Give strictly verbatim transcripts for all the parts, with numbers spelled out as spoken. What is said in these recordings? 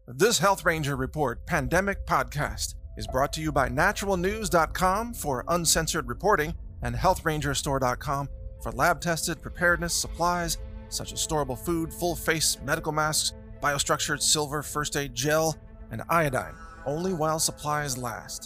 This Health Ranger Report Pandemic Podcast is brought to you by natural news dot com for uncensored reporting and health ranger store dot com for lab-tested preparedness supplies such as storable food, full-face medical masks, biostructured silver first aid gel, and iodine, only while supplies last.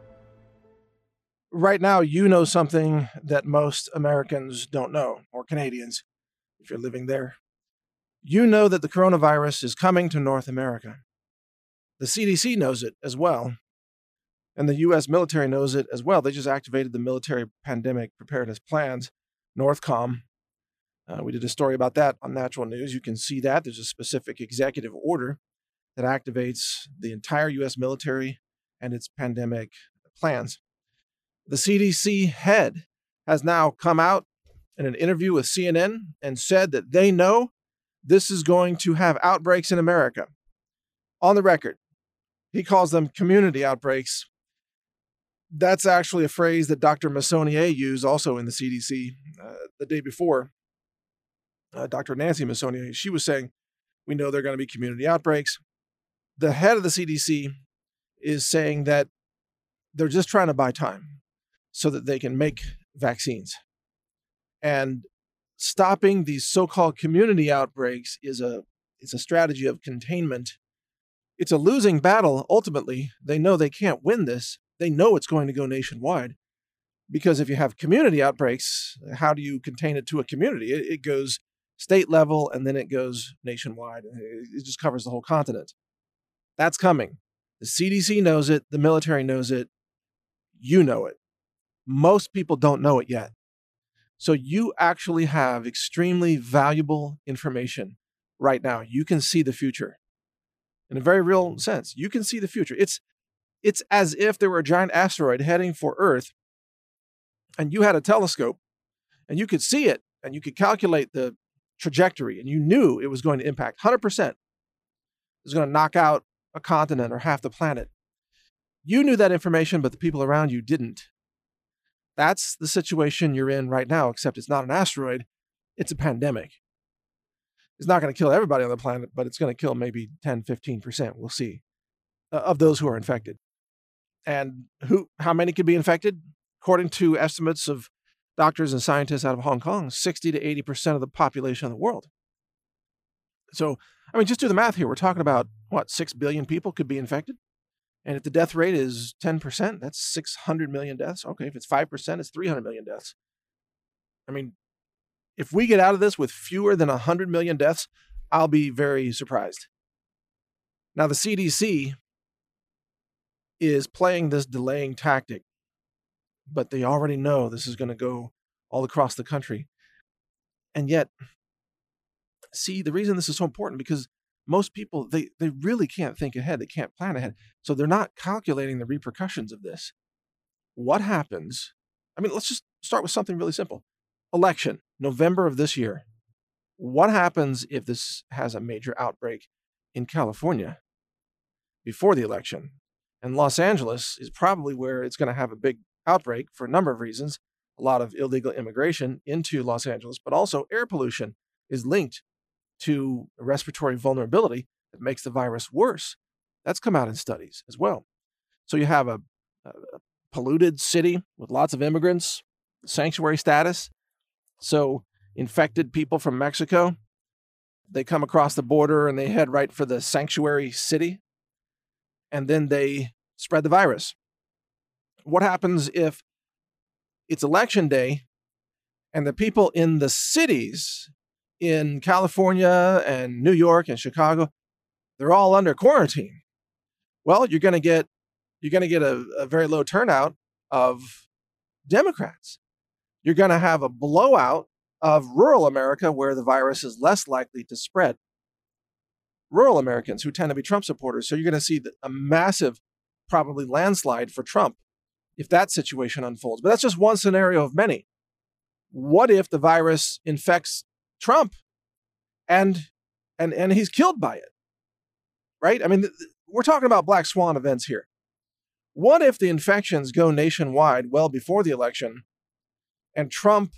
Right now, you know something that most Americans don't know, or Canadians, if you're living there. You know that the coronavirus is coming to North America. The C D C knows it as well, and the U S military knows it as well. They just activated the military pandemic preparedness plans, NORTHCOM. Uh, we did a story about that on Natural News. You can see that. There's a specific executive order that activates the entire U S military and its pandemic plans. The C D C head has now come out in an interview with C N N and said that they know this is going to have outbreaks in America. On the record, he calls them community outbreaks. That's actually a phrase that Doctor Messonnier used also in the C D C uh, the day before. Uh, Doctor Nancy Messonnier, she was saying, we know there are going to be community outbreaks. The head of the C D C is saying that they're just trying to buy time so that they can make vaccines. And stopping these so-called community outbreaks is a it's a strategy of containment. It's a losing battle. Ultimately, they know they can't win this. They know it's going to go nationwide. Because if you have community outbreaks, how do you contain it to a community? It, it goes state level and then it goes nationwide. It just covers the whole continent. That's coming. The C D C knows it. The military knows it. You know it. Most people don't know it yet. So you actually have extremely valuable information right now. You can see the future. In a very real sense, you can see the future. It's, it's as if there were a giant asteroid heading for Earth and you had a telescope and you could see it and you could calculate the trajectory and you knew it was going to impact one hundred percent. It was going to knock out a continent or half the planet. You knew that information, but the people around you didn't. That's the situation you're in right now, except it's not an asteroid, it's a pandemic. It's not going to kill everybody on the planet, but it's going to kill maybe ten, fifteen percent, we'll see, uh, of those who are infected. And who, how many could be infected? According to estimates of doctors and scientists out of Hong Kong, sixty to eighty percent of the population of the world. So, I mean, just do the math here. We're talking about, what, six billion people could be infected? And if the death rate is ten percent, that's six hundred million deaths. Okay, if it's five percent, it's three hundred million deaths. I mean, if we get out of this with fewer than one hundred million deaths, I'll be very surprised. Now, the C D C is playing this delaying tactic, but they already know this is going to go all across the country. And yet, see, the reason this is so important, because most people, they, they really can't think ahead. They can't plan ahead. So they're not calculating the repercussions of this. What happens? I mean, let's just start with something really simple. Election, November of this year. What happens if this has a major outbreak in California before the election? And Los Angeles is probably where it's going to have a big outbreak for a number of reasons. A lot of illegal immigration into Los Angeles, but also air pollution is linked to respiratory vulnerability that makes the virus worse. That's come out in studies as well. So you have a, a polluted city with lots of immigrants, sanctuary status. So infected people from Mexico, they come across the border and they head right for the sanctuary city, and then they spread the virus. What happens if it's election day and the people in the cities in California and New York and Chicago, they're all under quarantine? Well, you're going to get you're going to get a, a very low turnout of Democrats. You're going to have a blowout of rural America where the virus is less likely to spread. Rural Americans who tend to be Trump supporters. So you're going to see a massive, probably landslide for Trump if that situation unfolds. But that's just one scenario of many. What if the virus infects Trump and and and he's killed by it? Right? I mean, th- we're talking about black swan events here. What if the infections go nationwide well before the election and Trump,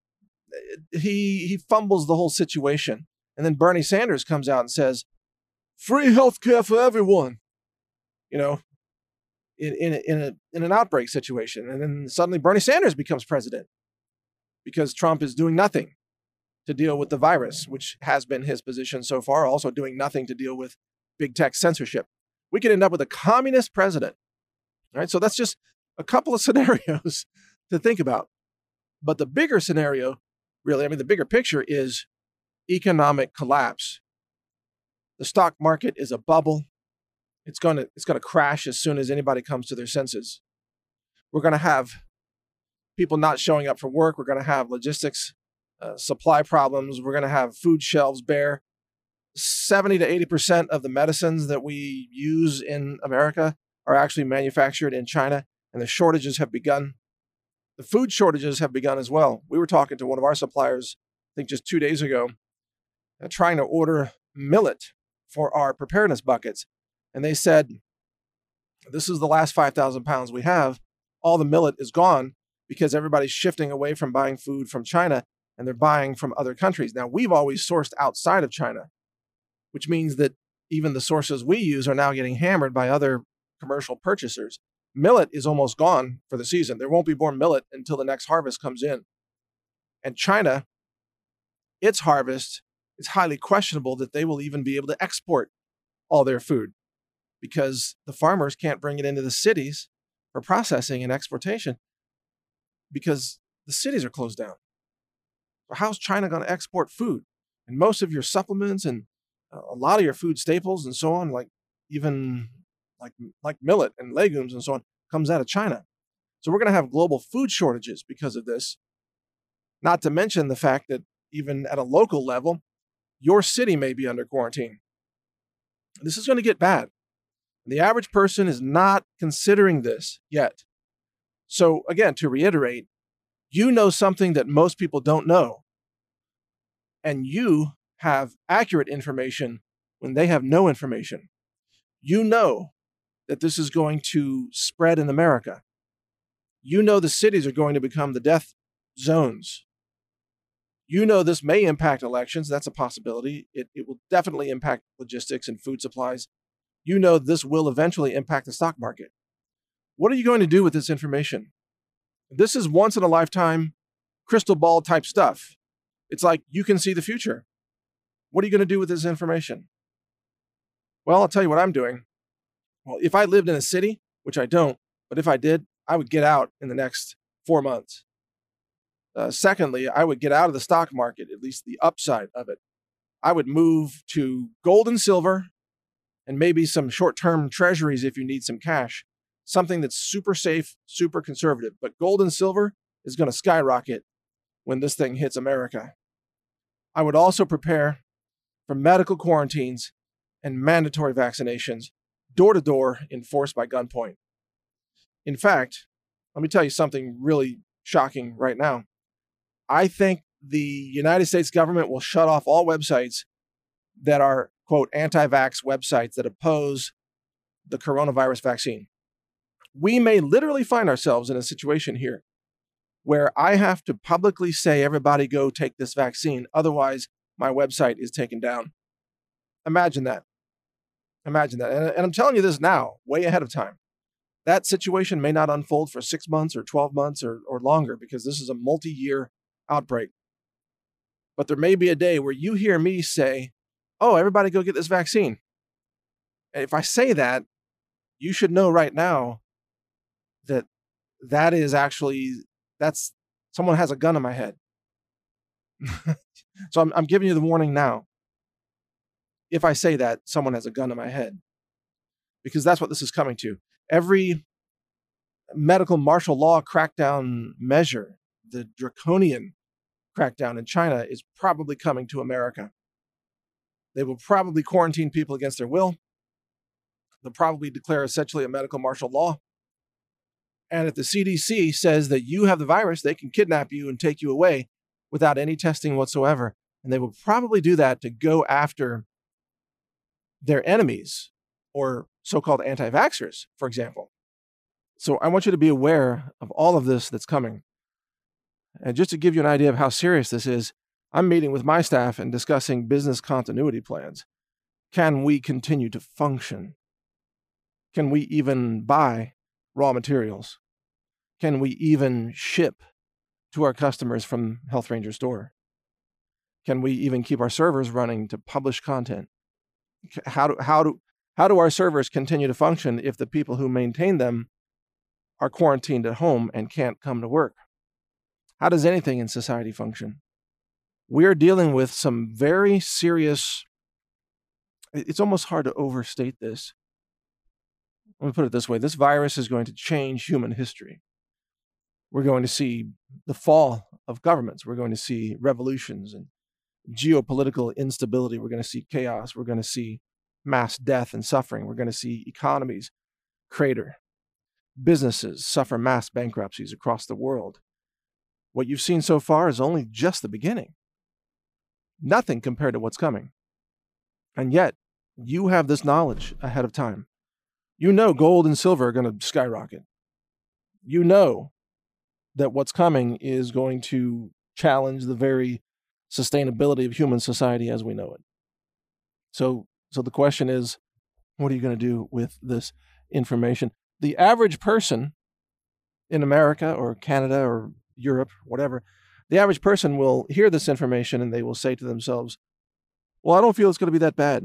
he he fumbles the whole situation, and then Bernie Sanders comes out and says, free healthcare for everyone, you know, in, in, in, a, in an outbreak situation. And then suddenly Bernie Sanders becomes president because Trump is doing nothing to deal with the virus, which has been his position so far, also doing nothing to deal with big tech censorship. We could end up with a communist president. All right, so that's just a couple of scenarios to think about. But the bigger scenario, really, I mean, the bigger picture is economic collapse. The stock market is a bubble. It's going to it's going to crash as soon as anybody comes to their senses. We're going to have people not showing up for work. We're going to have logistics, uh, supply problems. We're going to have food shelves bare. seventy to eighty percent of the medicines that we use in America are actually manufactured in China, and the shortages have begun. The food shortages have begun as well. We were talking to one of our suppliers, I think just two days ago, uh, trying to order millet for our preparedness buckets. And they said, this is the last five thousand pounds we have. All the millet is gone because everybody's shifting away from buying food from China and they're buying from other countries. Now, we've always sourced outside of China, which means that even the sources we use are now getting hammered by other commercial purchasers. Millet is almost gone for the season. There won't be more millet until the next harvest comes in. And China, its harvest, it's highly questionable that they will even be able to export all their food because the farmers can't bring it into the cities for processing and exportation because the cities are closed down. So how's China going to export food? And most of your supplements and a lot of your food staples and so on, like even like, like millet and legumes and so on, comes out of China. So we're going to have global food shortages because of this. Not to mention the fact that even at a local level, your city may be under quarantine. This is going to get bad. The average person is not considering this yet. So again, to reiterate, you know something that most people don't know. And you have accurate information when they have no information. You know that this is going to spread in America. You know the cities are going to become the death zones. You know this may impact elections. That's a possibility. It, it will definitely impact logistics and food supplies. You know this will eventually impact the stock market. What are you going to do with this information? This is once in a lifetime crystal ball type stuff. It's like you can see the future. What are you going to do with this information? Well, I'll tell you what I'm doing. Well, if I lived in a city, which I don't, but if I did, I would get out in the next four months. Uh, secondly, I would get out of the stock market, at least the upside of it. I would move to gold and silver and maybe some short-term treasuries if you need some cash. Something that's super safe, super conservative. But gold and silver is going to skyrocket when this thing hits America. I would also prepare for medical quarantines and mandatory vaccinations, door-to-door, enforced by gunpoint. In fact, let me tell you something really shocking right now. I think the United States government will shut off all websites that are, quote, anti-vax websites that oppose the coronavirus vaccine. We may literally find ourselves in a situation here where I have to publicly say, everybody go take this vaccine. Otherwise, my website is taken down. Imagine that. Imagine that. And, and I'm telling you this now, way ahead of time. That situation may not unfold for six months or twelve months or, or longer because this is a multi-year outbreak. But there may be a day where you hear me say, oh, everybody go get this vaccine. And if I say that, you should know right now that that is actually, that's, someone has a gun in my head. So I'm, I'm giving you the warning now. If I say that, someone has a gun in my head. Because that's what this is coming to. Every medical martial law crackdown measure, the draconian crackdown in China, is probably coming to America. They will probably quarantine people against their will. They'll probably declare essentially a medical martial law. And if the C D C says that you have the virus, they can kidnap you and take you away without any testing whatsoever. And they will probably do that to go after their enemies or so-called anti-vaxxers, for example. So I want you to be aware of all of this that's coming. And just to give you an idea of how serious this is, I'm meeting with my staff and discussing business continuity plans. Can we continue to function? Can we even buy raw materials? Can we even ship to our customers from Health Ranger Store? Can we even keep our servers running to publish content? How do, how do, how do our servers continue to function if the people who maintain them are quarantined at home and can't come to work? How does anything in society function? We are dealing with some very serious, it's almost hard to overstate this. Let me put it this way. This virus is going to change human history. We're going to see the fall of governments. We're going to see revolutions and geopolitical instability. We're going to see chaos. We're going to see mass death and suffering. We're going to see economies crater. Businesses suffer mass bankruptcies across the world. What you've seen so far is only just the beginning. Nothing compared to what's coming. And yet, you have this knowledge ahead of time. You know gold and silver are going to skyrocket. You know that what's coming is going to challenge the very sustainability of human society as we know it. So, so the question is, what are you going to do with this information? The average person in America or Canada or Europe, whatever, the average person will hear this information and they will say to themselves, well, I don't feel it's going to be that bad.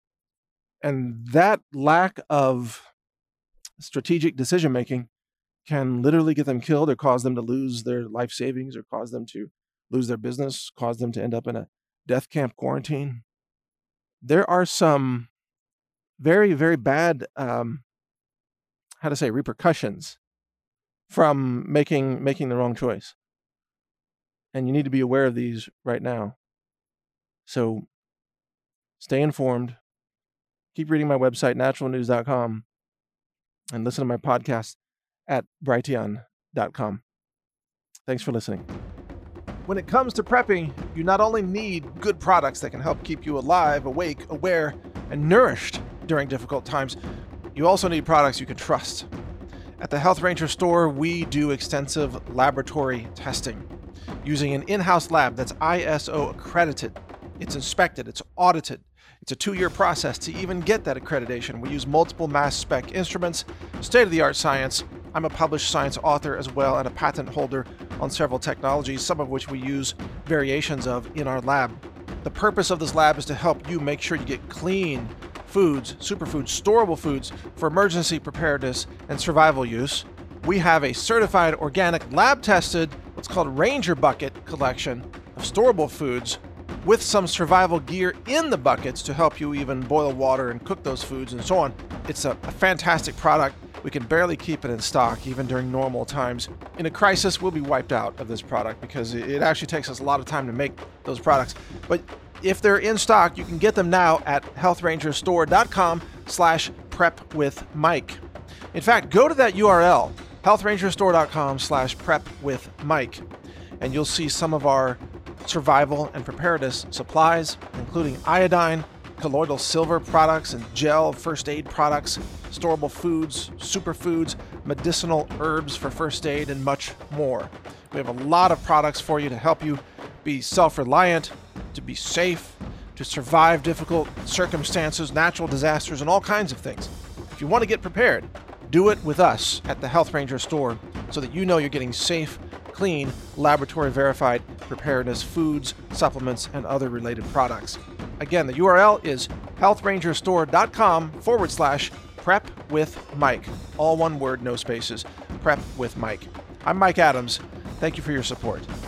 And that lack of strategic decision-making can literally get them killed or cause them to lose their life savings or cause them to lose their business, cause them to end up in a death camp quarantine. There are some very, very bad, um, how to say, repercussions from making making the wrong choice. And you need to be aware of these right now. So stay informed. Keep reading my website, natural news dot com, and listen to my podcast at brighteon dot com. Thanks for listening. When it comes to prepping, you not only need good products that can help keep you alive, awake, aware, and nourished during difficult times, you also need products you can trust. At the Health Ranger Store, we do extensive laboratory testing using an in-house lab that's I S O accredited. It's inspected, it's audited. It's a two-year process to even get that accreditation. We use multiple mass spec instruments, state-of-the-art science. I'm a published science author as well and a patent holder on several technologies, some of which we use variations of in our lab. The purpose of this lab is to help you make sure you get clean foods, superfoods, storable foods for emergency preparedness and survival use. We have a certified organic lab-tested, what's called Ranger Bucket collection of storable foods with some survival gear in the buckets to help you even boil water and cook those foods and so on. It's a, a fantastic product. We can barely keep it in stock even during normal times. In a crisis, we'll be wiped out of this product because it actually takes us a lot of time to make those products. But if they're in stock, you can get them now at health ranger store dot com slash prep with Mike. In fact, go to that U R L, health ranger store dot com slash prep with Mike, and you'll see some of our survival and preparedness supplies, including iodine, colloidal silver products and gel first aid products, storable foods, superfoods, medicinal herbs for first aid, and much more. We have a lot of products for you to help you be self-reliant, to be safe, to survive difficult circumstances, natural disasters, and all kinds of things. If you want to get prepared, do it with us at the Health Ranger Store so that you know you're getting safe, clean, laboratory-verified preparedness foods, supplements, and other related products. Again, the U R L is health ranger store dot com forward slash prep with Mike. All one word, no spaces. Prep with Mike. I'm Mike Adams. Thank you for your support.